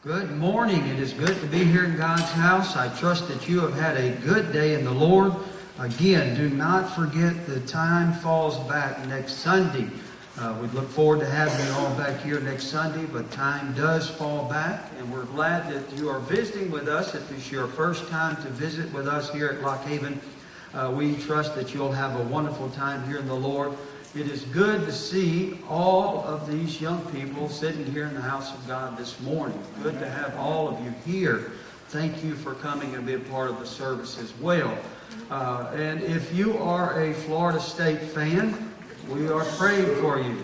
Good morning. It is good to be here in God's house. I trust that you have had a good day in the Lord. Again, do not forget the time falls back next Sunday. We look forward to having you all back here next Sunday, but time does fall back, and we're glad that you are visiting with us. If it's your first time to visit with us here at Lock Haven, we trust that you'll have a wonderful time here in the Lord. It is good to see all of these young people sitting here in the house of God this morning. Good to have all of you here. Thank you for coming and being part of the service as well. And if you are a Florida State fan, we are praying for you.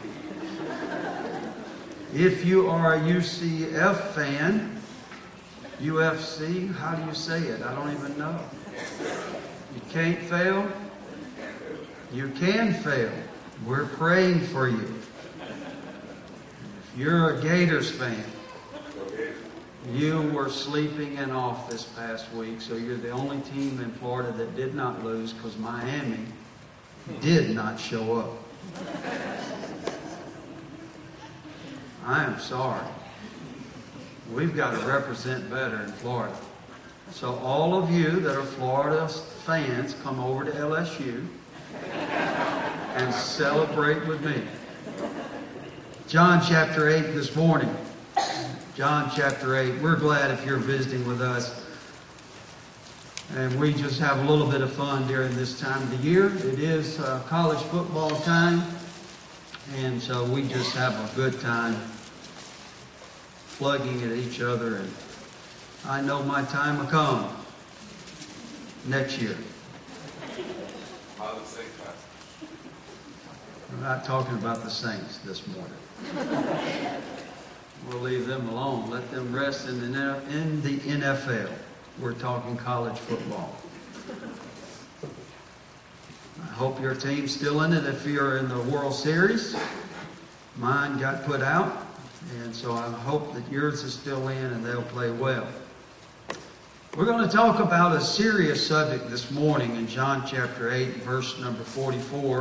If you are a UCF fan, UFC, how do you say it? I don't even know. You can't fail. You can fail. We're praying for you. If you're a Gators fan, you were sleeping and off this past week, so you're the only team in Florida that did not lose because Miami did not show up. I am sorry. We've got to represent better in Florida. So all of you that are Florida fans, come over to LSU and celebrate with me. John chapter 8 this morning. John chapter 8. We're glad if you're visiting with us. And we just have a little bit of fun during this time of the year. It is college football time. And so we just have a good time plugging at each other. And I know my time will come next year. We're not talking about the Saints this morning. We'll leave them alone. Let them rest in the NFL. We're talking college football. I hope your team's still in it if you're in the World Series. Mine got put out, and so I hope that yours is still in and they'll play well. We're going to talk about a serious subject this morning in John chapter 8, verse number 44.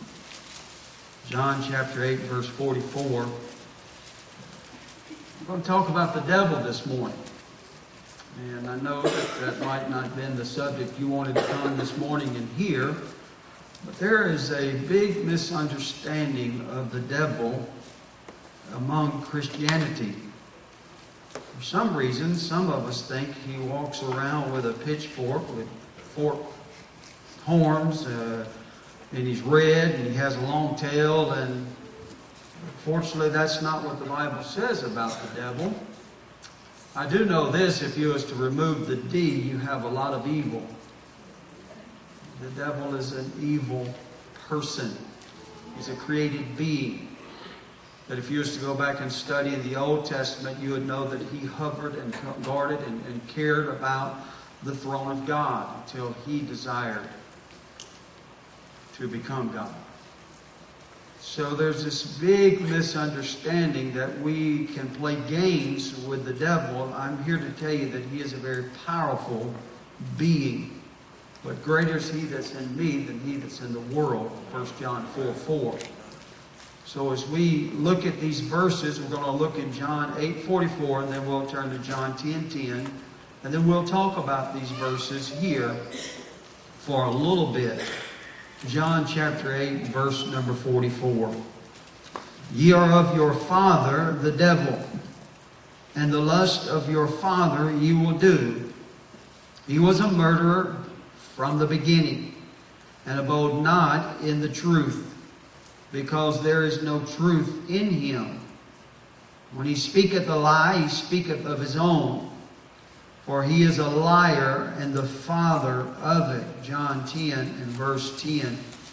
John chapter 8, verse 44. We're going to talk about the devil this morning. And I know that might not have been the subject you wanted to come this morning and hear, but there is a big misunderstanding of the devil among Christianity. For some reason, some of us think he walks around with a pitchfork with forked horns, and he's red, and he has a long tail, and fortunately that's not what the Bible says about the devil. I do know this: if you was to remove the D, you have a lot of evil. The devil is an evil person. He's a created being. That if you was to go back and study in the Old Testament, you would know that he hovered and guarded and cared about the throne of God until he desired to become God. So there's this big misunderstanding that we can play games with the devil. I'm here to tell you that he is a very powerful being. But greater is he that's in me than he that's in the world. 1 John 4:4. So as we look at these verses, we're going to look in John 8:44, and then we'll turn to John 10:10. And then we'll talk about these verses here for a little bit. John chapter 8, verse number 44. Ye are of your father, the devil, and the lust of your father ye will do. He was a murderer from the beginning, and abode not in the truth, because there is no truth in him. When he speaketh a lie, he speaketh of his own, for he is a liar and the father of it. John 10 and verse 10.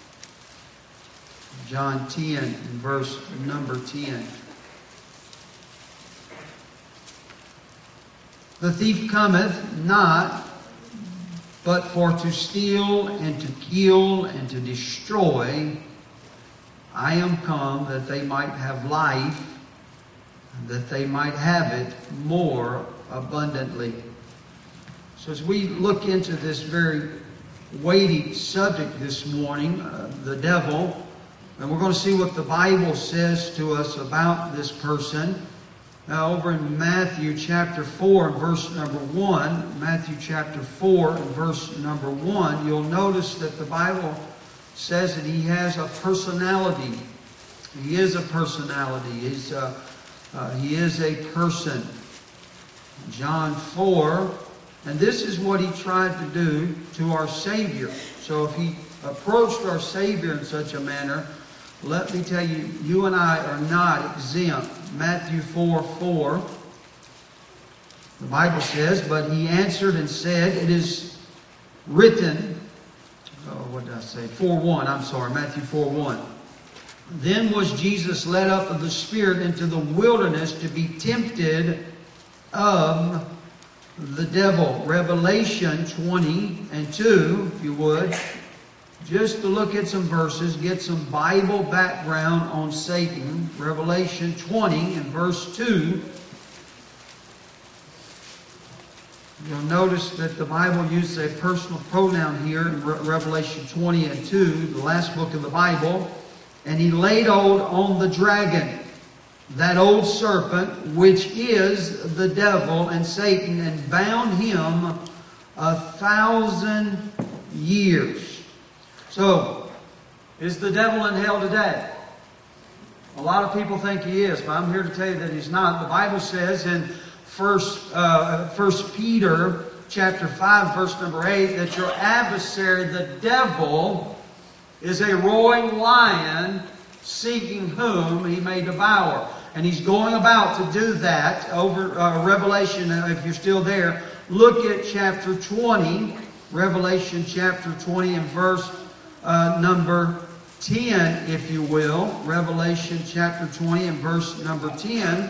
John 10 and verse number 10. The thief cometh not, but for to steal and to kill and to destroy. I am come that they might have life, that they might have it more abundantly. So as we look into this very weighty subject this morning, the devil, and we're going to see what the Bible says to us about this person. Now, over in Matthew chapter 4 and verse number 1, Matthew chapter 4 and verse number 1, you'll notice that the Bible says that He has a personality. He is a personality. He is a person. John 4, and this is what He tried to do to our Savior. So if He approached our Savior in such a manner, let me tell you, you and I are not exempt. Matthew 4:4. The Bible says, but He answered and said, it is written, what did I say? 4:1, I'm sorry, Matthew 4:1. Then was Jesus led up of the Spirit into the wilderness to be tempted of the devil. Revelation 20 and 2, if you would. Just to look at some verses, get some Bible background on Satan. Revelation 20 and verse 2. You'll notice that the Bible uses a personal pronoun here in Revelation 20 and 2, the last book of the Bible. And he laid hold on the dragon, that old serpent, which is the devil and Satan, and bound him 1,000 years. So, is the devil in hell today? A lot of people think he is, but I'm here to tell you that he's not. The Bible says in 1 Peter chapter 5, verse number 8, that your adversary, the devil, is a roaring lion, seeking whom he may devour. And he's going about to do that. Over Revelation, if you're still there, look at chapter 20, Revelation chapter 20 and verse number 10, if you will. Revelation chapter 20 and verse number 10.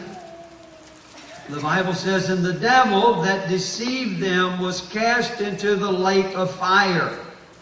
The Bible says, and the devil that deceived them was cast into the lake of fire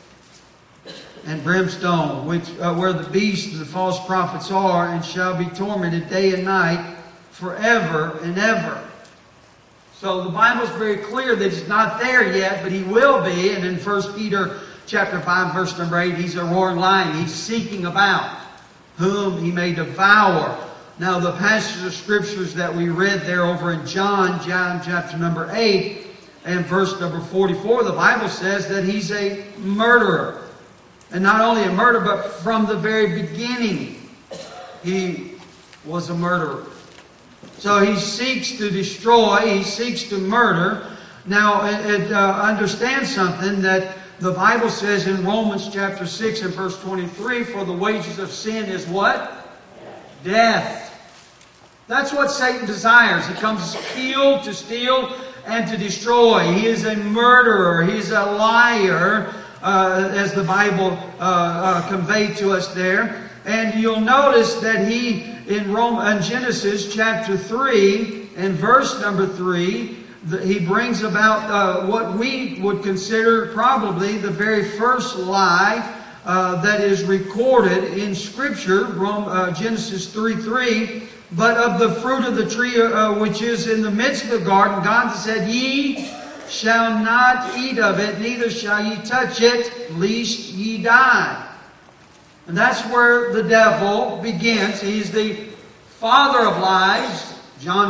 and brimstone, which where the beast and the false prophets are, and shall be tormented day and night forever and ever. So the Bible's very clear that he's not there yet, but he will be. And in 1 Peter chapter 5, verse number 8, he's a roaring lion. He's seeking about whom he may devour. Now the passage of scriptures that we read there over in John chapter number 8 and verse number 44, the Bible says that he's a murderer. And not only a murderer, but from the very beginning, he was a murderer. So he seeks to destroy, he seeks to murder. Now, understand something that the Bible says in Romans chapter 6 and verse 23, for the wages of sin is what? Death. That's what Satan desires. He comes to kill, to steal, and to destroy. He is a murderer. He's a liar. As the Bible conveyed to us there. And you'll notice that he, in Genesis chapter 3 and verse number 3, he brings about what we would consider probably the very first lie that is recorded in Scripture, Genesis 3:3. But of the fruit of the tree which is in the midst of the garden, God said, ye shall not eat of it, neither shall ye touch it, lest ye die. And that's where the devil begins. He's the father of lies. John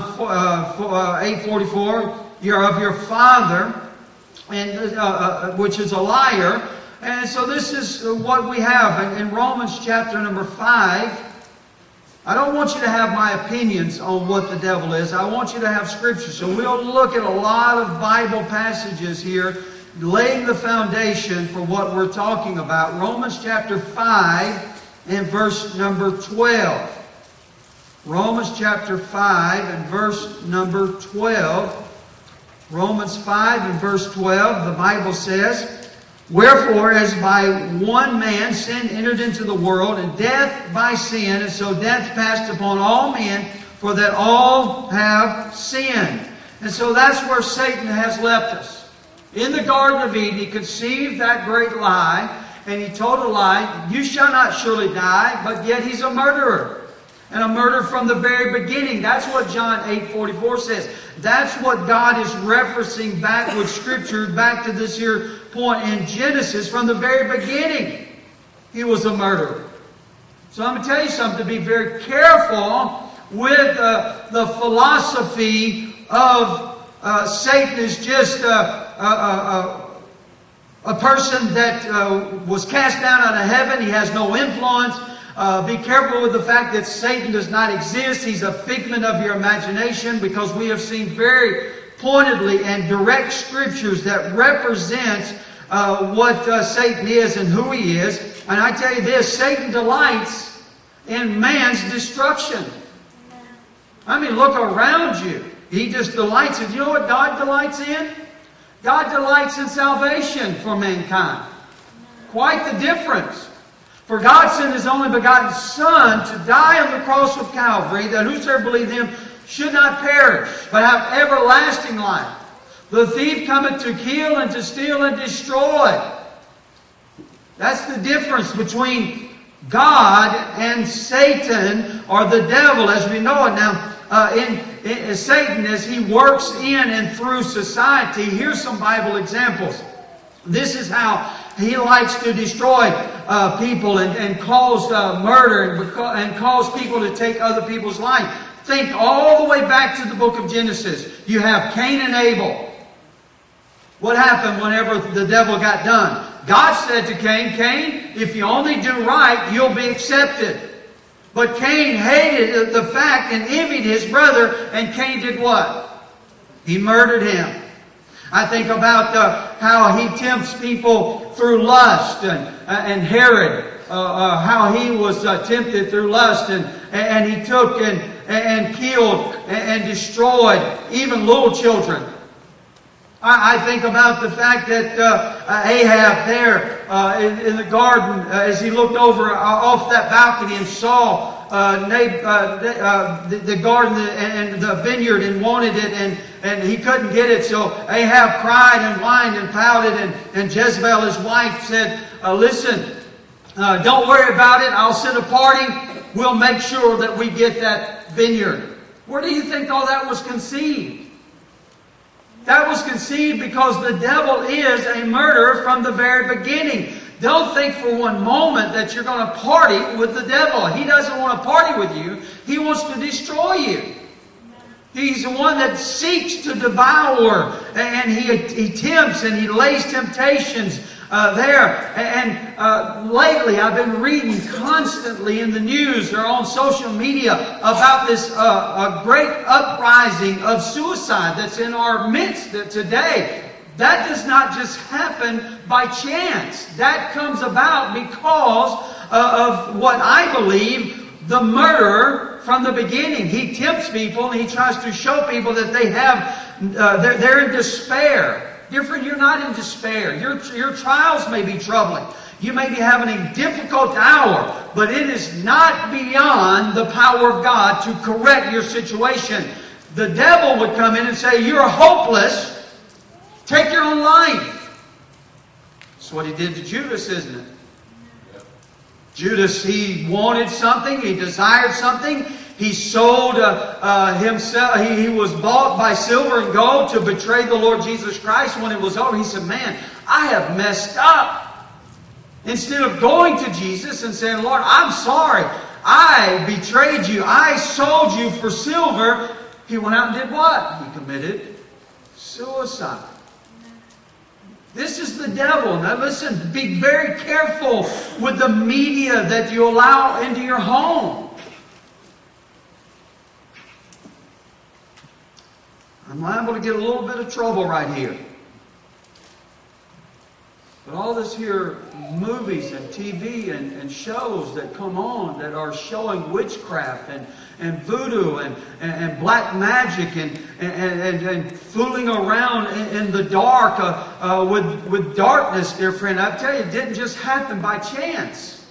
8:44, you're of your father, and which is a liar. And so this is what we have in Romans chapter number 5. I don't want you to have my opinions on what the devil is. I want you to have Scripture. So we'll look at a lot of Bible passages here, laying the foundation for what we're talking about. Romans chapter 5 and verse number 12. Romans chapter 5 and verse number 12. Romans 5 and verse 12, the Bible says, wherefore, as by one man sin entered into the world, and death by sin, and so death passed upon all men, for that all have sinned. And so that's where Satan has left us. In the Garden of Eden, he conceived that great lie, and he told a lie, you shall not surely die, but yet he's a murderer. And a murder from the very beginning. That's what John 8:44 says. That's what God is referencing back with Scripture, back to this here point in Genesis. From the very beginning, he was a murderer. So I'm going to tell you something, to be very careful with the philosophy of Satan is just a person that was cast down out of heaven. He has no influence. Be careful with the fact that Satan does not exist. He's a figment of your imagination, because we have seen very pointedly and direct scriptures that represent what Satan is and who he is. And I tell you this, Satan delights in man's destruction. I mean, look around you. He just delights in. You know what God delights in? God delights in salvation for mankind. Quite the difference. For God sent His only begotten Son to die on the cross of Calvary, that whosoever believe Him should not perish, but have everlasting life. The thief cometh to kill and to steal and destroy. That's the difference between God and Satan, or the devil as we know it. Now, in Satan, as he works in and through society, here's some Bible examples. This is how he likes to destroy people and cause murder and cause people to take other people's life. Think all the way back to the book of Genesis. You have Cain and Abel. What happened whenever the devil got done? God said to Cain, Cain, if you only do right, you'll be accepted. But Cain hated the fact and envied his brother, and Cain did what? He murdered him. I think about how he tempts people through lust, and Herod, how he was tempted through lust, and he took and killed and destroyed even little children. I think about the fact that Ahab there in the garden, as he looked over off that balcony and saw the garden and the vineyard and wanted it, and he couldn't get it. So Ahab cried and whined and pouted, and Jezebel, his wife, said, listen, don't worry about it. I'll send a party. We'll make sure that we get that vineyard. Where do you think all that was conceived? That was conceived because the devil is a murderer from the very beginning. Don't think for one moment that you're going to party with the devil. He doesn't want to party with you. He wants to destroy you. He's the one that seeks to devour, and he tempts and he lays temptations there. And lately I've been reading constantly in the news or on social media about this great uprising of suicide that's in our midst today. That does not just happen by chance. That comes about because of what I believe the murderer from the beginning. He tempts people and he tries to show people that they have, they're in despair. Dear friend, you're not in despair. Your trials may be troubling. You may be having a difficult hour, but it is not beyond the power of God to correct your situation. The devil would come in and say, you're hopeless. Take your own life. That's what he did to Judas, isn't it? Judas, he wanted something. He desired something. He sold himself. He was bought by silver and gold to betray the Lord Jesus Christ. When it was over, he said, man, I have messed up. Instead of going to Jesus and saying, Lord, I'm sorry. I betrayed you. I sold you for silver. He went out and did what? He committed suicide. This is the devil. Now listen, be very careful with the media that you allow into your home. I'm liable to get a little bit of trouble right here. But all this here movies and TV and shows that come on that are showing witchcraft and voodoo and black magic and fooling around in the dark with darkness, dear friend, I tell you, it didn't just happen by chance.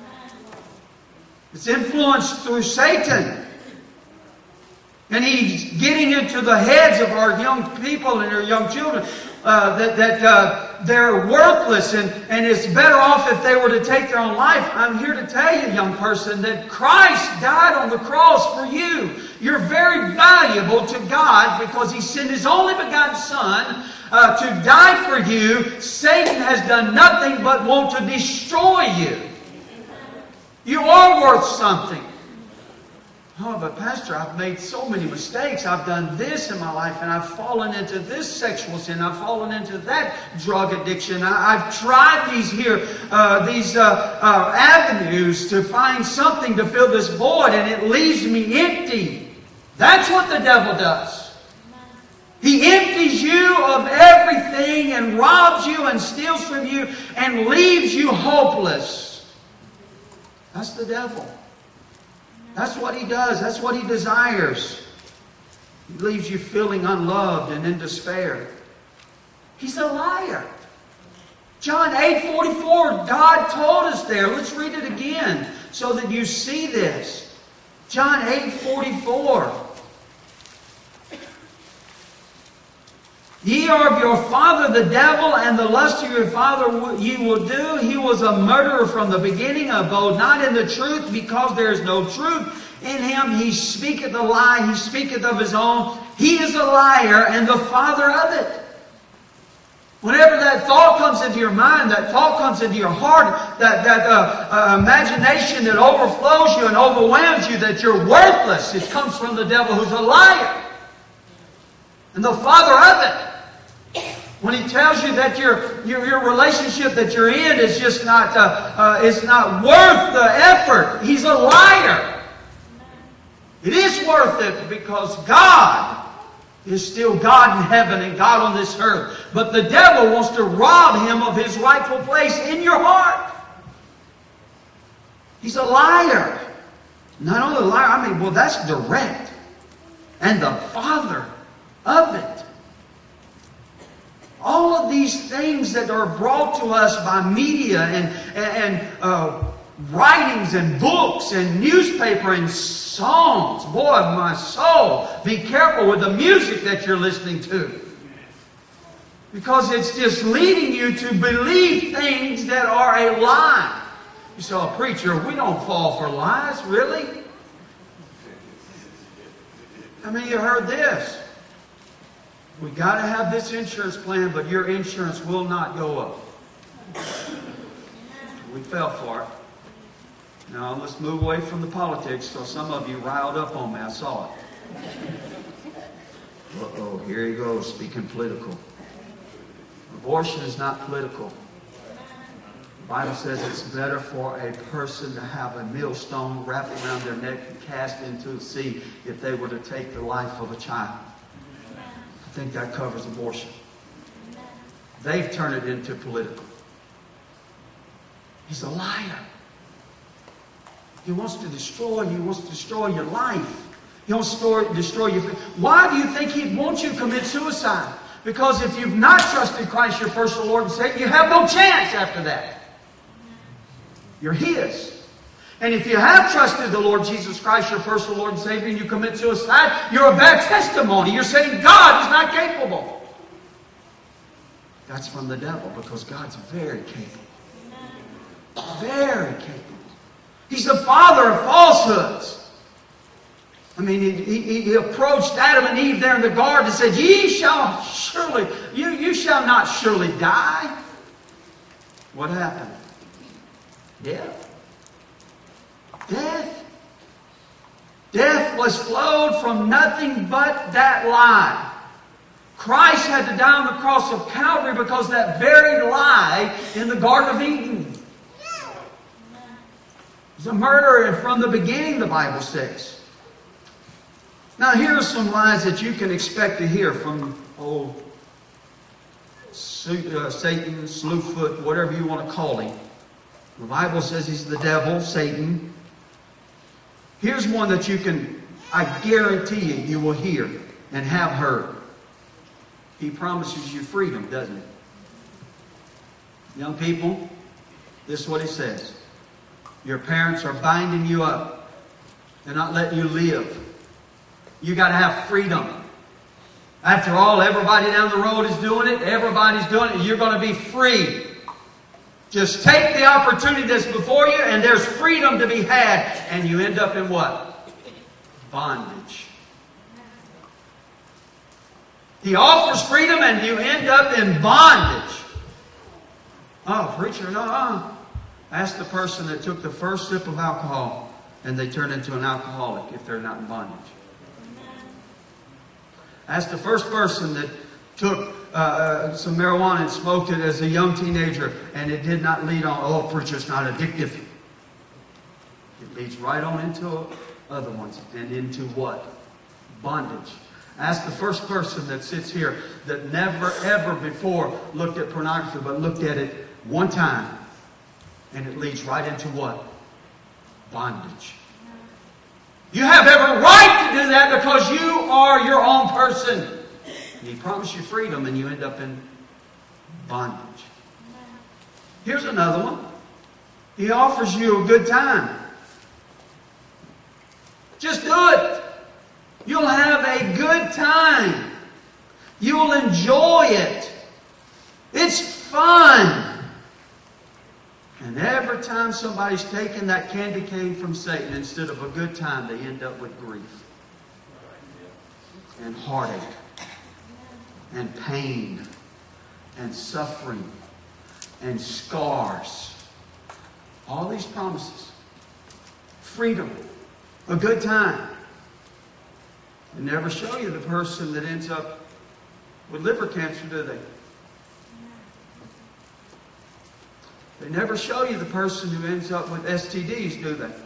It's influenced through Satan. And he's getting into the heads of our young people and our young children that they're worthless and it's better off if they were to take their own life. I'm here to tell you, young person, that Christ died on the cross for you. You're very valuable to God because He sent His only begotten Son to die for you. Satan has done nothing but want to destroy you. You are worth something. Oh, but Pastor, I've made so many mistakes. I've done this in my life, and I've fallen into this sexual sin. I've fallen into that drug addiction. I've tried these avenues to find something to fill this void, and it leaves me empty. That's what the devil does. He empties you of everything and robs you and steals from you and leaves you hopeless. That's the devil. That's what he does. That's what he desires. He leaves you feeling unloved and in despair. He's a liar. John 8:44, God told us there. Let's read it again so that you see this. John 8:44. Ye are of your father the devil, and the lust of your father ye will do. He was a murderer from the beginning, abode not in the truth, because there is no truth in him. He speaketh a lie, he speaketh of his own. He is a liar, and the father of it. Whenever that thought comes into your mind, that thought comes into your heart, that imagination that overflows you and overwhelms you, that you're worthless, it comes from the devil, who's a liar. And the father of it. When he tells you that your relationship that you're in is just not worth the effort, he's a liar. It is worth it because God is still God in heaven and God on this earth. But the devil wants to rob him of his rightful place in your heart. He's a liar. Not only a liar, well, that's direct. And the father of it. All of these things that are brought to us by media and writings and books and newspaper and songs. Boy, my soul, be careful with the music that you're listening to. Because it's just leading you to believe things that are a lie. You say, oh, preacher, we don't fall for lies, really? I mean, you heard this. We got to have this insurance plan, but your insurance will not go up. We fell for it. Now, let's move away from the politics, so some of you riled up on me. I saw it. Uh-oh, here he goes, speaking political. Abortion is not political. The Bible says it's better for a person to have a millstone wrapped around their neck and cast into the sea if they were to take the life of a child. I think that covers abortion. They've turned it into political. He's a liar. He wants to destroy you. He wants to destroy your life. He wants to destroy you. Why do you think he wants you to commit suicide? Because if you've not trusted Christ your personal Lord and Savior, you have no chance after that. You're His. And if you have trusted the Lord Jesus Christ, your personal Lord and Savior, and you commit suicide, you're a bad testimony. You're saying God is not capable. That's from the devil, because God's very capable. Very capable. He's the father of falsehoods. I mean, he approached Adam and Eve there in the garden and said, you shall not surely die. What happened? Death. Death. Death was flowed from nothing but that lie. Christ had to die on the cross of Calvary because that very lie in the Garden of Eden. He's a murderer from the beginning, the Bible says. Now here are some lies that you can expect to hear from old Satan, Slewfoot, whatever you want to call him. The Bible says he's the devil, Satan. Here's one that I guarantee you will hear and have heard. He promises you freedom, doesn't he? Young people, this is what he says. Your parents are binding you up. They're not letting you live. You got to have freedom. After all, everybody down the road is doing it. Everybody's doing it. You're going to be free. Just take the opportunity that's before you, and there's freedom to be had. And you end up in what? Bondage. He offers freedom, and you end up in bondage. Oh, preacher, no. Ask the person that took the first sip of alcohol and they turn into an alcoholic if they're not in bondage. Ask the first person that took some marijuana and smoked it as a young teenager, and it did not lead on, oh, preacher, it's not addictive. It leads right on into other ones, and into what? Bondage. Ask the first person that sits here that never ever before looked at pornography, but looked at it one time, and it leads right into what? Bondage. You have every right to do that because you are your own person. And He promised you freedom, and you end up in bondage. Here's another one. He offers you a good time. Just do it. You'll have a good time. You'll enjoy it. It's fun. And every time somebody's taken that candy cane from Satan, instead of a good time, they end up with grief and heartache and pain and suffering and scars. All these promises. Freedom. A good time. They never show you the person that ends up with liver cancer, do they? They never show you the person who ends up with STDs, do they?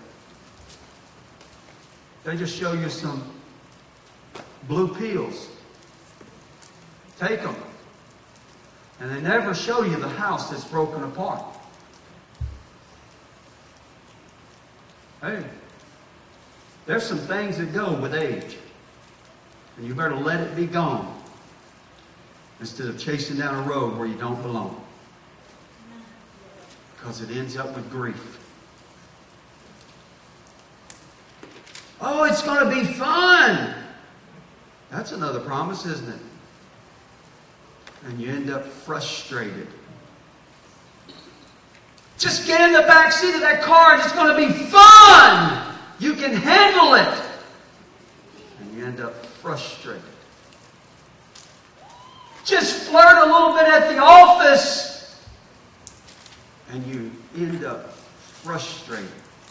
They just show you some blue pills. Take them. And they never show you the house that's broken apart. Hey, there's some things that go with age. And you better let it be gone instead of chasing down a road where you don't belong. Because it ends up with grief. Oh, it's going to be fun. That's another promise, isn't it? And you end up frustrated. Just get in the back seat of that car and it's going to be fun. You can handle it. And you end up frustrated. Just flirt a little bit at the office and you end up frustrated.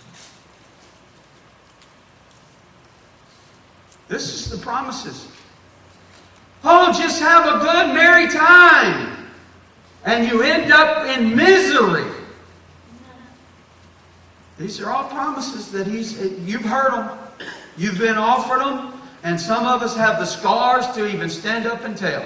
This is the promises. Oh, just have a good merry time. And you end up in misery. These are all promises that you've heard them. You've been offered them. And some of us have the scars to even stand up and tell.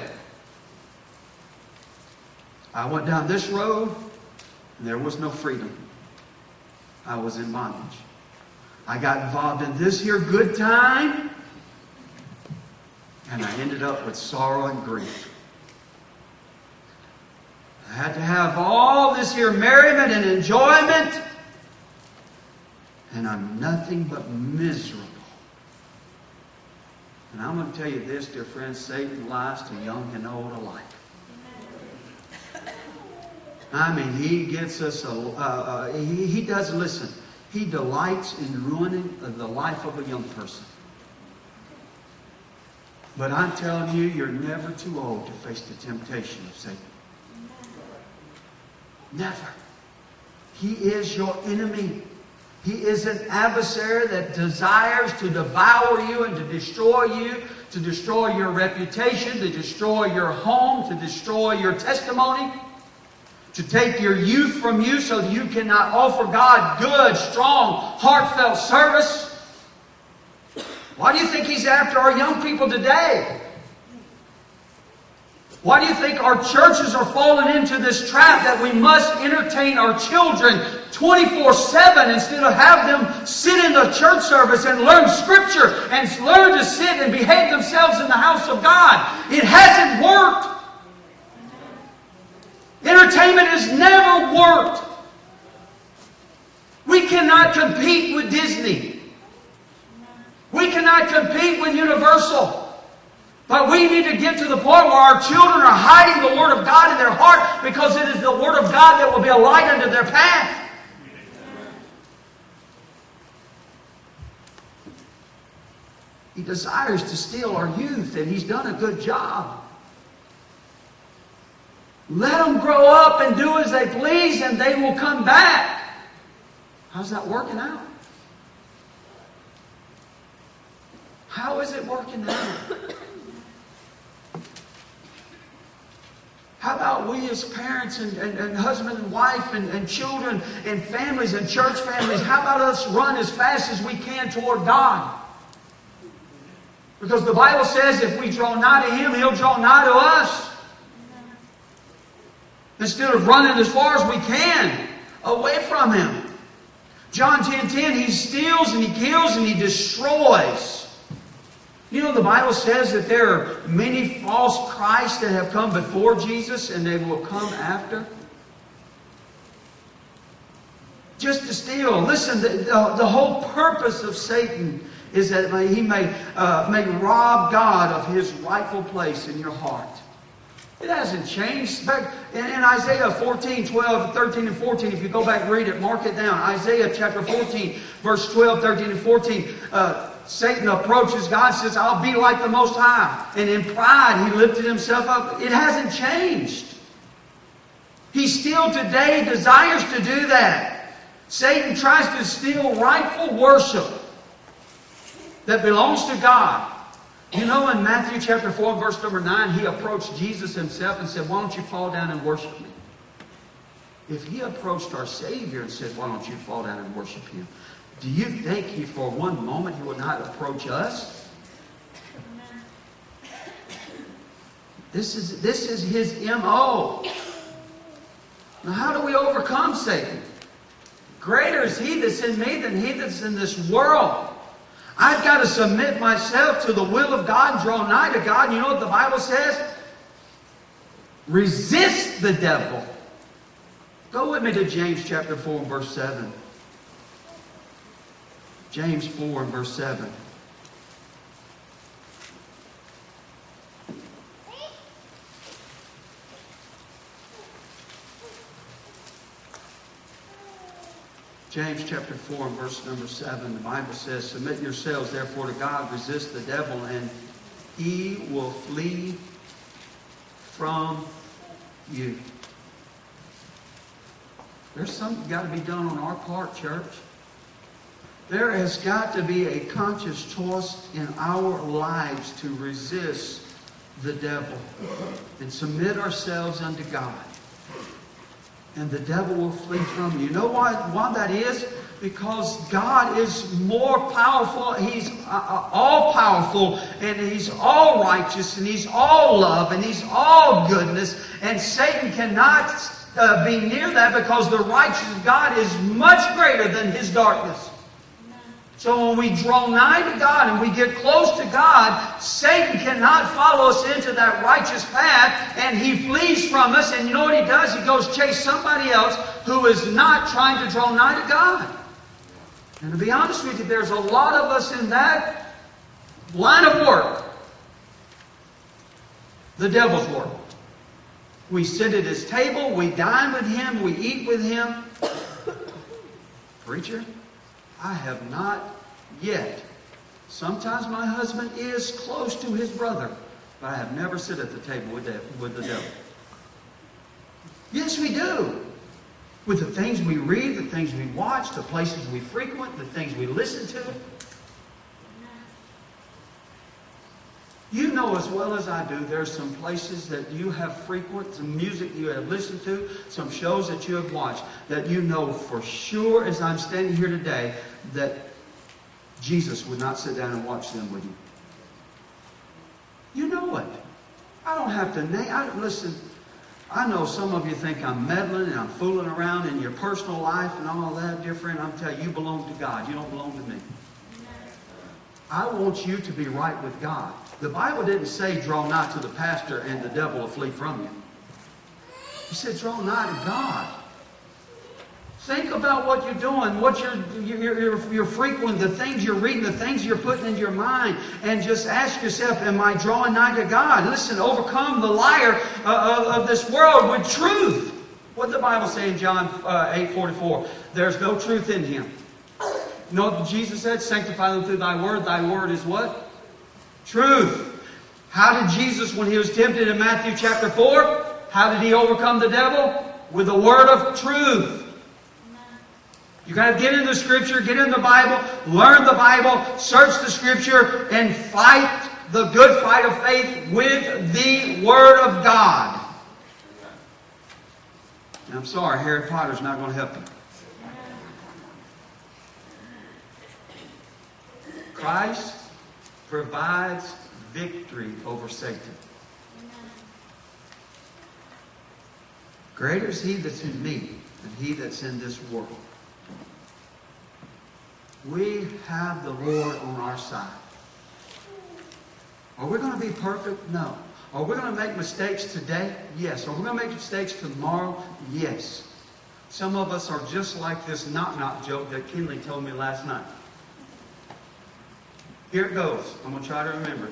I went down this road and there was no freedom. I was in bondage. I got involved in this here good time. And I ended up with sorrow and grief. I had to have all this here merriment and enjoyment. And I'm nothing but miserable. And I'm going to tell you this, dear friends, Satan lies to young and old alike. I mean, he gets us, he does listen. He delights in ruining the life of a young person. But I'm telling you, you're never too old to face the temptation of Satan. Never. He is your enemy. He is an adversary that desires to devour you and to destroy your reputation, to destroy your home, to destroy your testimony, to take your youth from you so that you cannot offer God good, strong, heartfelt service. Why do you think he's after our young people today? Why do you think our churches are falling into this trap that we must entertain our children 24/7 instead of have them sit in the church service and learn Scripture and learn to sit and behave themselves in the house of God? It hasn't worked. Entertainment has never worked. We cannot compete with Disney. We cannot compete with Universal. But we need to get to the point where our children are hiding the Word of God in their heart because it is the Word of God that will be a light unto their path. He desires to steal our youth, and he's done a good job. Let them grow up and do as they please, and they will come back. How's that working out? How is it working out? How about we as parents and husband and wife and children and families and church families, how about us run as fast as we can toward God? Because the Bible says if we draw nigh to Him, He'll draw nigh to us. Instead of running as far as we can away from Him. John 10:10, He steals and He kills and He destroys. You know, the Bible says that there are many false Christs that have come before Jesus and they will come after. Just to steal. Listen, the whole purpose of Satan is that he may rob God of His rightful place in your heart. It hasn't changed. Back in Isaiah 14, 12, 13, and 14, if you go back and read it, mark it down. Isaiah chapter 14, verse 12, 13, and 14. Satan approaches God and says, I'll be like the Most High. And in pride, he lifted himself up. It hasn't changed. He still today desires to do that. Satan tries to steal rightful worship that belongs to God. You know, in Matthew chapter 4, verse number 9, he approached Jesus himself and said, why don't you fall down and worship me? If he approached our Savior and said, why don't you fall down and worship Him? Do you think He, for one moment, He would not approach us? This is His M.O. Now, how do we overcome Satan? Greater is He that's in me than he that's in this world. I've got to submit myself to the will of God and draw nigh to God. You know what the Bible says? Resist the devil. Go with me to James chapter 4 and verse 7. James 4 and verse 7. James chapter 4 and verse number 7, the Bible says, submit yourselves therefore to God, resist the devil, and he will flee from you. There's something got to be done on our part, church. There has got to be a conscious choice in our lives to resist the devil and submit ourselves unto God. And the devil will flee from you. You know why that is? Because God is more powerful. He's all powerful, and He's all righteous, and He's all love, and He's all goodness. And Satan cannot be near that, because the righteous God is much greater than his darkness. So when we draw nigh to God and we get close to God, Satan cannot follow us into that righteous path, and he flees from us. And you know what he does? He goes chase somebody else who is not trying to draw nigh to God. And to be honest with you, there's a lot of us in that line of work. The devil's work. We sit at his table, we dine with him, we eat with him. Preacher, I have not yet. Sometimes my husband is close to his brother, but I have never sit at the table with the devil. Yes, we do. With the things we read, the things we watch, the places we frequent, the things we listen to. You know as well as I do, there are some places that you have frequent, some music you have listened to, some shows that you have watched, that you know for sure, as I'm standing here today, that Jesus would not sit down and watch them with you. You know it. I don't have to name. Listen, I know some of you think I'm meddling and I'm fooling around in your personal life and all that, dear friend. I'm telling you, you belong to God. You don't belong to me. I want you to be right with God. The Bible didn't say draw nigh to the pastor and the devil will flee from you. He said draw nigh to God. Think about what you're doing, what you're frequenting, the things you're reading, the things you're putting in your mind, and just ask yourself, am I drawing nigh to God? Listen, overcome the liar of this world with truth. What did the Bible say in John 8:44? There's no truth in him. You know what Jesus said? Sanctify them through thy word. Thy word is what? Truth. How did Jesus, when he was tempted in Matthew chapter 4, how did he overcome the devil? With the word of truth. You got to get into the Scripture, get in the Bible, learn the Bible, search the Scripture, and fight the good fight of faith with the Word of God. And I'm sorry, Harry Potter's not going to help you. Christ provides victory over Satan. Greater is He that's in me than he that's in this world. We have the Lord on our side. Are we going to be perfect? No. Are we going to make mistakes today? Yes. Are we going to make mistakes tomorrow? Yes. Some of us are just like this knock-knock joke that Kinley told me last night. Here it goes. I'm going to try to remember it.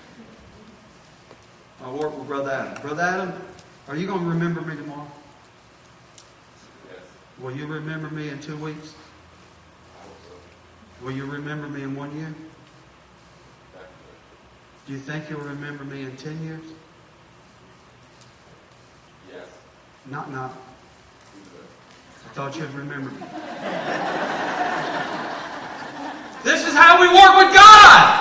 I work with Brother Adam. Brother Adam, are you going to remember me tomorrow? Yes. Will you remember me in 2 weeks? Will you remember me in 1 year? Do you think you'll remember me in 10 years? Yes. Knock, knock. I thought you'd remember me. This is how we work with God.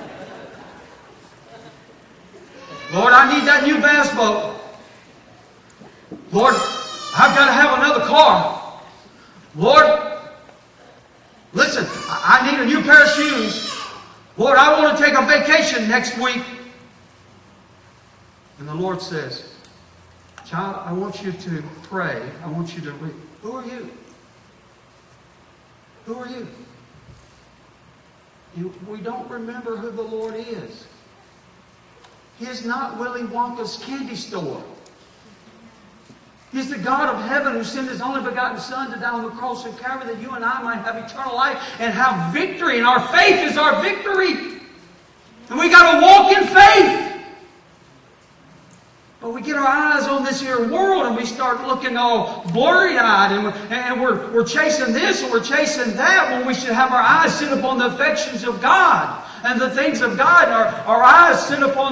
Lord, I need that new bass boat. Lord, I've got to have another car. Lord, listen, I need a new pair of shoes. Lord, I want to take a vacation next week. And the Lord says, child, I want you to pray. I want you to read. Who are you? Who are you? We don't remember who the Lord is. He is not Willy Wonka's candy store. He's the God of heaven who sent His only begotten Son to die on the cross of Calvary that you and I might have eternal life and have victory. And our faith is our victory. And we got to walk in faith. But we get our eyes on this here world and we start looking all blurry-eyed and we're chasing this and we're chasing that when we should have our eyes set upon the affections of God. And the things of God, our eyes set upon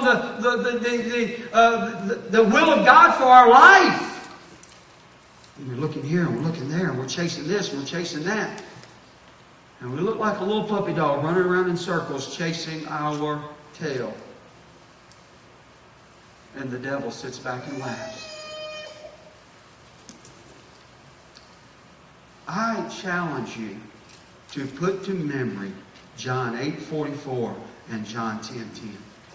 the will of God for our life. And we're looking here and we're looking there and we're chasing this and we're chasing that. And we look like a little puppy dog running around in circles chasing our tail. And the devil sits back and laughs. I challenge you to put to memory John 8:44 and John 10:10.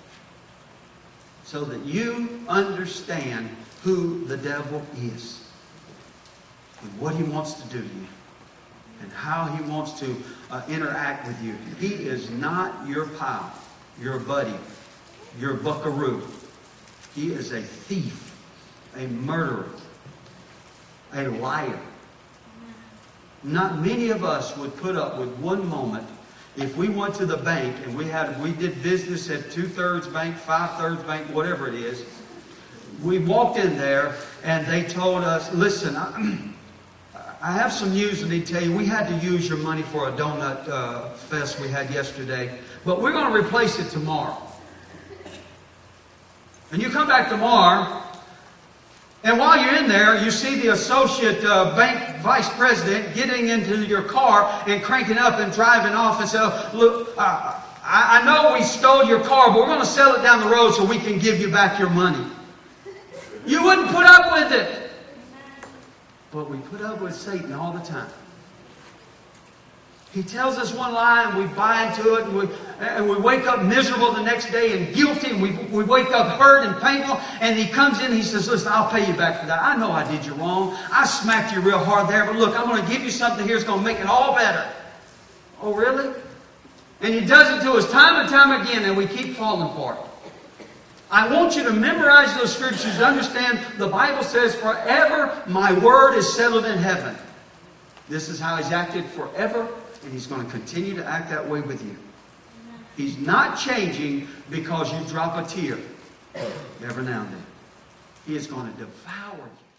So that you understand who the devil is. And what he wants to do to you. And how he wants to interact with you. He is not your pal, your buddy, your buckaroo. He is a thief, a murderer, a liar. Not many of us would put up with one moment if we went to the bank and we did business at 2/3 bank, 5/3 bank, whatever it is. We walked in there and they told us, listen, I have some news I need to tell you. We had to use your money for a donut fest we had yesterday, but we're going to replace it tomorrow. And you come back tomorrow, and while you're in there, you see the associate bank vice president getting into your car and cranking up and driving off and say, look, I know we stole your car, but we're going to sell it down the road so we can give you back your money. You wouldn't put up with it. But we put up with Satan all the time. He tells us one lie and we buy into it and we wake up miserable the next day and guilty and we wake up hurt and painful and he comes in and he says, listen, I'll pay you back for that. I know I did you wrong. I smacked you real hard there, but look, I'm going to give you something here that's going to make it all better. Oh, really? And he does it to us time and time again and we keep falling for it. I want you to memorize those scriptures to understand the Bible says, forever my word is settled in heaven. This is how He's acted forever, and He's going to continue to act that way with you. He's not changing because you drop a tear every now and then. He is going to devour you.